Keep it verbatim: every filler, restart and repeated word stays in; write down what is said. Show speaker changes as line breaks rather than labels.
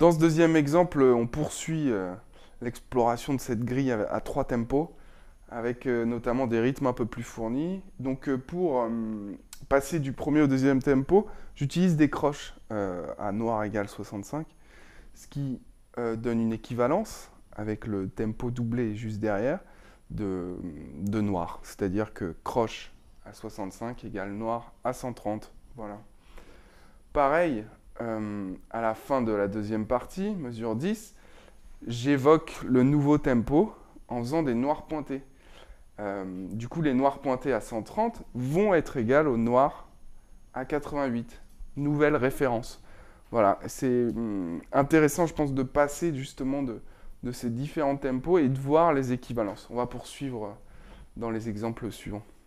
Dans ce deuxième exemple, on poursuit euh, l'exploration de cette grille à, à trois tempos, avec euh, notamment des rythmes un peu plus fournis. Donc euh, pour euh, passer du premier au deuxième tempo, j'utilise des croches euh, à noir égale soixante-cinq, ce qui euh, donne une équivalence avec le tempo doublé juste derrière de, de noir. C'est-à-dire que croche à soixante-cinq égale noir à cent trente. Voilà. Pareil, euh, à la fin de la deuxième partie, mesure dix, j'évoque le nouveau tempo en faisant des noirs pointés. Euh, du coup, les noirs pointés à cent trente vont être égales aux noirs à quatre-vingt-huit. Nouvelle référence. Voilà, c'est hum, intéressant, je pense, de passer justement de, de ces différents tempos et de voir les équivalences. On va poursuivre dans les exemples suivants.